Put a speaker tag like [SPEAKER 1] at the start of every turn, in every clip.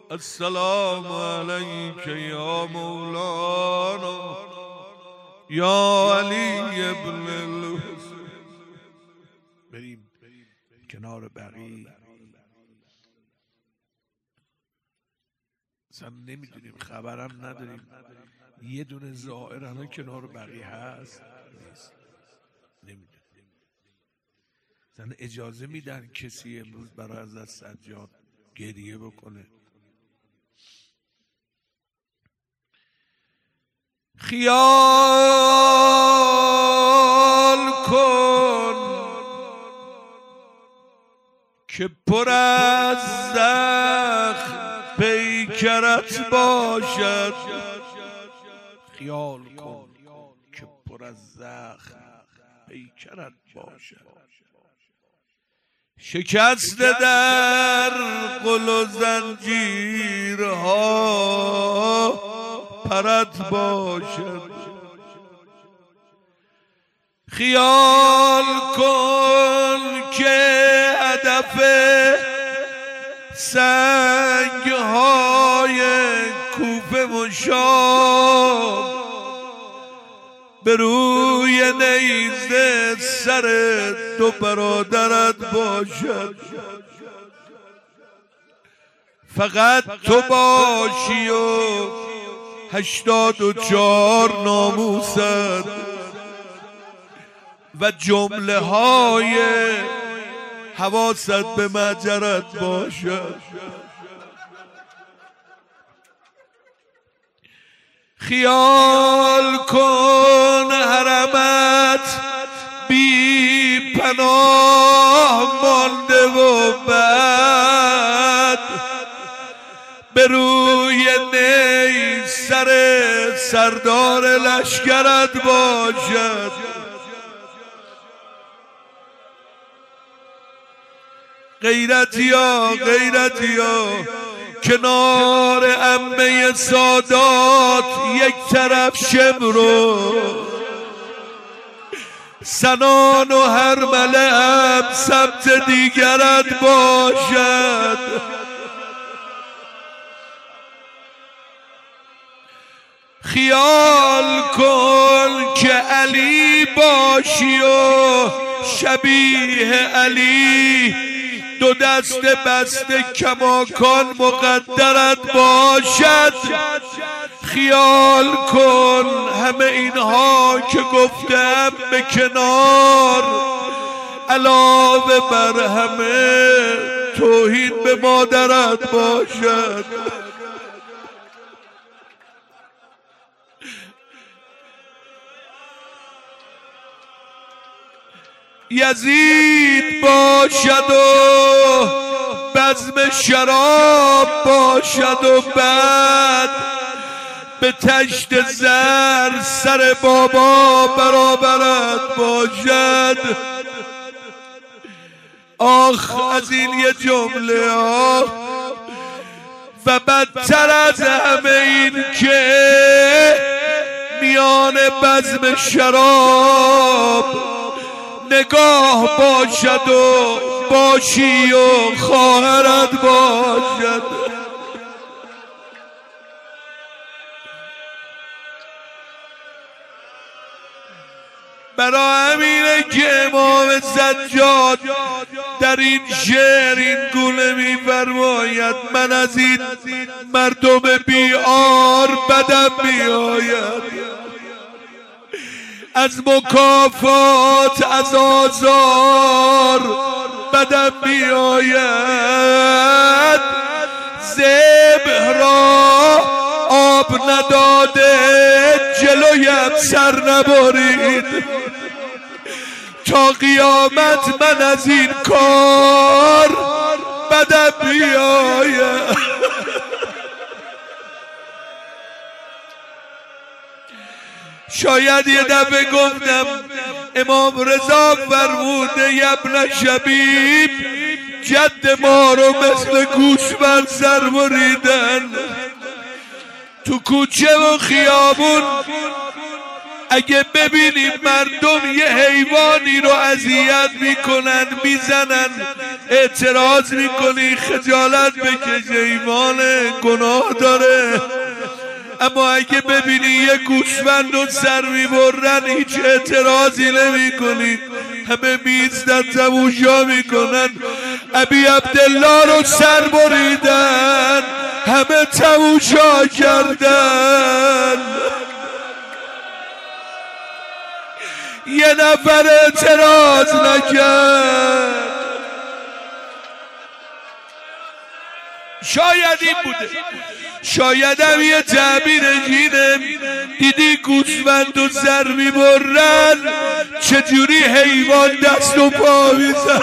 [SPEAKER 1] السلام علیک یا مولانا یا علی ابن الحسین. بریم کنار بقیع. اصلا نمیدونیم، خبرم نداریم یه دونه زائر الان کنار بقیع هست نیست، نمیدونیم. اصلا اجازه میدن کسی امروز برای حضرت سجاد گریه بکنه؟ خیال کن که پر از زخم پیکرت باشد. خیال کن که پر از زخم پیکرت باشد. شکسته در قل و زنجیرها پرت باشد. خیال کن که هدف سنگهای کوفه و شام به روی نیزه سر دو برادرت باشد. فقط تو باشی و 84 ناموست و جمله های حواست به مجرت باشد. خیال کن حرمت بی پناه مانده و بعد به روی نی سر سردار لشکرت باشد. غیرتیا کنار عمه سادات یک طرف شمرو، سنان و هرمله هم سمت دیگرت باشد. خیال کن که علی باشی و شبیه علی دو دست بسته کماکان مقدرت باشد. خیال کن همه اینها که گفتم به کنار، علاوه بر همه توهین به مادرت باشد. یزید باشد و بزم شراب باشد و بعد به تشت زر سر بابا برابرت باشد. آخ از این یه جمله ها و بدتر از همه این که میان بزم شراب نگاه باشد و باشی و خواهرت باشد. برای همینه که امام سجاد در این شعر این گونه می‌فرماید من از این مردم بیار بدم میآید، از مکافات از آزار بدم میآید. ذبح را آب نداده جلویم سر نبرید، تا قیامت من از این کار بدم میآید. شاید یه دفعه گفتم امام رضا فرموده ابن شبیب جد ما رو مثل گوسفند سر بریدن، تو کوچه و خیابون اگه ببینیم مردم یه حیوانی رو اذیت میکنن میزنن اعتراض میکنی خجالت بکش، حیوان گناه داره. اما اگه ببینی یه گوسفند رو سر میبرن هیچ اعتراضی نمی کنی، همه میزدن تماشا میکنن. ابی عبدالله رو سر بریدن، همه تماشا کردن، یه نفر اعتراض نکرد. شاید این بوده، شاید هم یه تعبیر اینه، دیدی گوسفند و سر میبرن چجوری حیوان دست و پا میزن.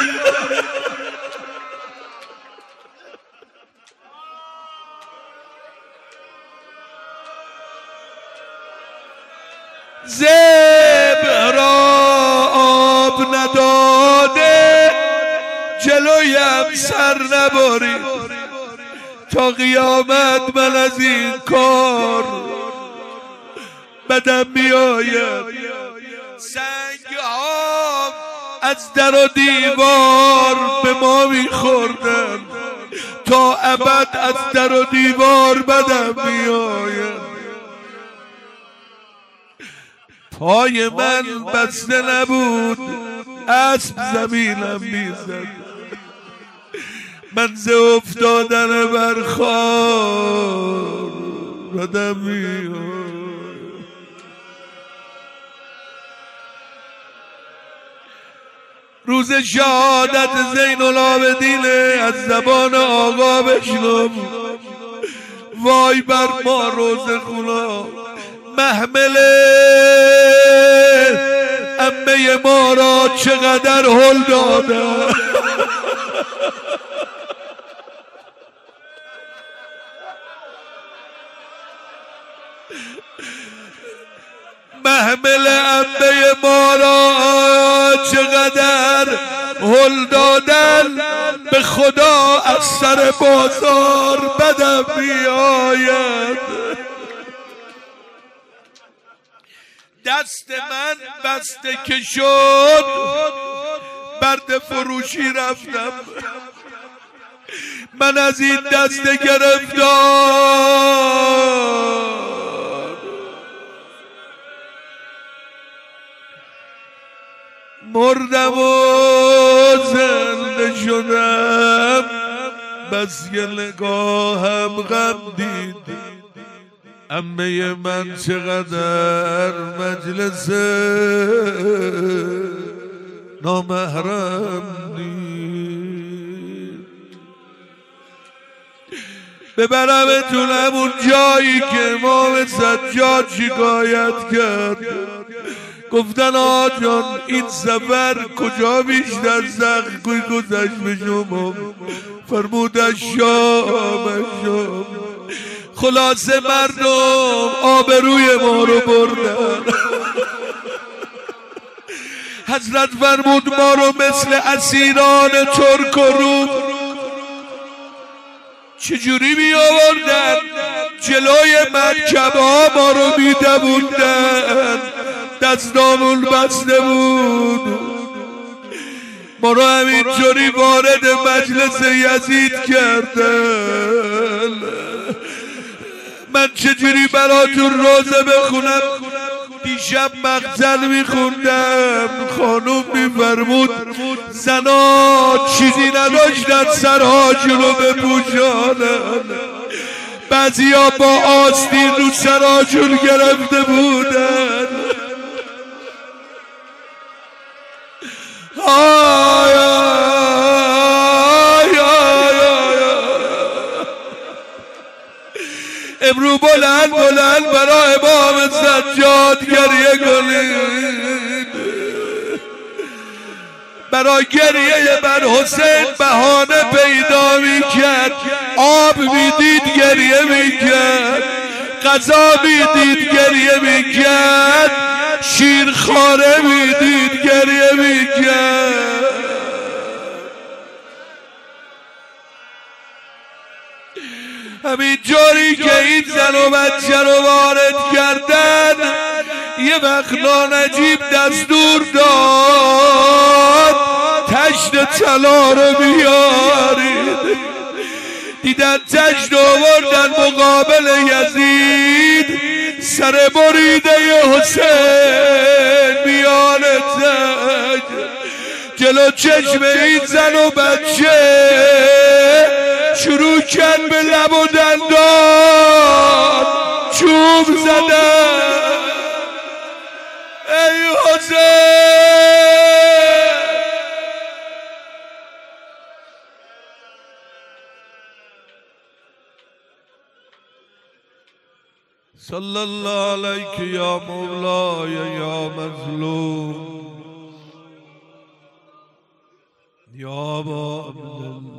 [SPEAKER 1] ذبح را آب نداده جلویم سر نبرید، تا قیامت من از این کار بدم میآید. سنگ ها از در و دیوار به ما میخوردن، تا ابد از در و دیوار بدم میآید. پای من بسته نبود اسب زمینم میزد، من ز افتادن بر خار بدم میآید. روز شهادت زین العابدین از زبان آقا بشنو، وای بر ما روز خدا، محمل عمه ما را چقدر هل دادن. محمل عمه ما را چقدر هل دادن، به خدا از سر بازار بدم میآید. دست من بسته که شد برد فروشی رفتم، من از این دست گرفتار مردم و زنده شدم، بس یه نگاهم غم دید. عمه من چقدر مجلس نامحرم دید. ببرمتون همون جایی که امام سجاد شکایت کرد، گفتن آقا جان این سفر کجا بیشتر سخت گذشت به شما؟ فرمود از شام. خلاصه مردم آبروی ما رو بردن. حضرت فرمود ما رو مثل اسیران ترک و روم چجوری می آوردن جلوی مکتب ها، ما رو می دووندن، دستامون بسته بود، ما رو همینجوری وارد مجلس یزید کردن. من چجوری براتون روزه بخونم؟ دیشب مغزل میخوندم، خانوم میفرمود زنا چیزی نداشتن سرهاشون رو بپوشانن، بعضیا با آستین رو سرهاشون گرفته بودن. امرو بلند بلند برای امام سجاد گریه کنید، برای گریه بر حسین بهانه پیدا میکرد. آب میدید گریه میکرد، غذا میدید گریه میکرد، شیرخواره میدید گریه میکرد. همین جوری که این زن و بچه رو وارد کردن، یه وقت نجیب دستور داد تشت طلا رو بیارید. دیدن تشت آوردن مقابل یزید، سر بریده حسین میان تشت، جلو چشم این زن و بچه شروع کرد به لب و دندان چوب زدن. ای حسین صلی الله علیک یا مولای یا مظلوم یا ابا عبدالله.